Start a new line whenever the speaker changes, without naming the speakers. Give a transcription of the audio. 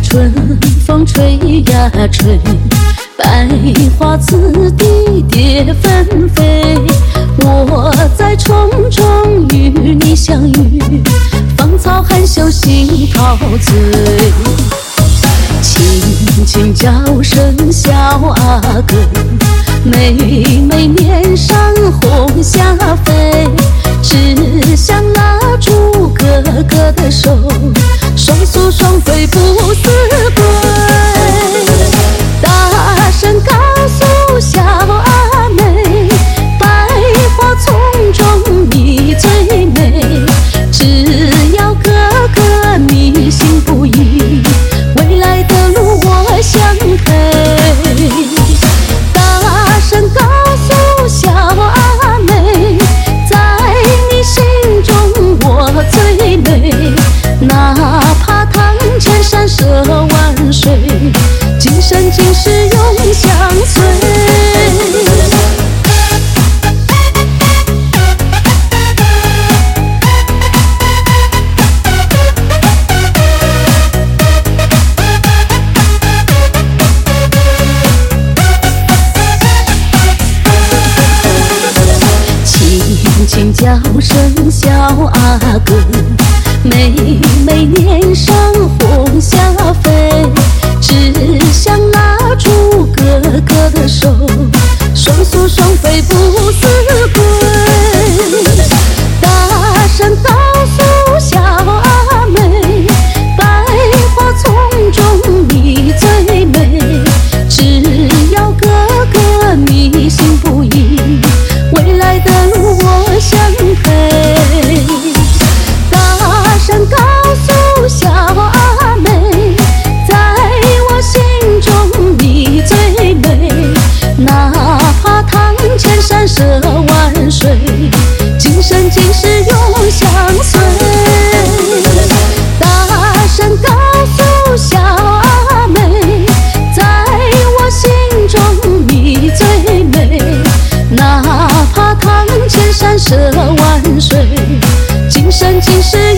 春风吹呀吹，百花次第蝶纷飞。我在丛中与你相遇，芳草含羞心陶醉。轻轻叫声小阿哥，妹妹脸上红霞飞。只想拉住哥哥的手，双宿双飞不思归。大声告诉小阿妹，百花丛中你最美。只要哥哥你心不移，未来的路我相陪。大声告诉小阿妹，在你心中我最美。哪怕堂前山涉万水，今生今世永相随。轻轻叫声小阿哥，妹妹脸上红霞飞。只想拉住哥哥的手，双宿双飞不思归。大声告诉小阿妹，百花丛中你最美。只要哥哥你心不移，未来的路我相陪。大声告诉小阿妹，在我心中你最美。哪怕堂前山涉万水，今生今世永相随。大声告诉小阿妹，在我心中你最美。哪怕堂前山涉万水，今生今世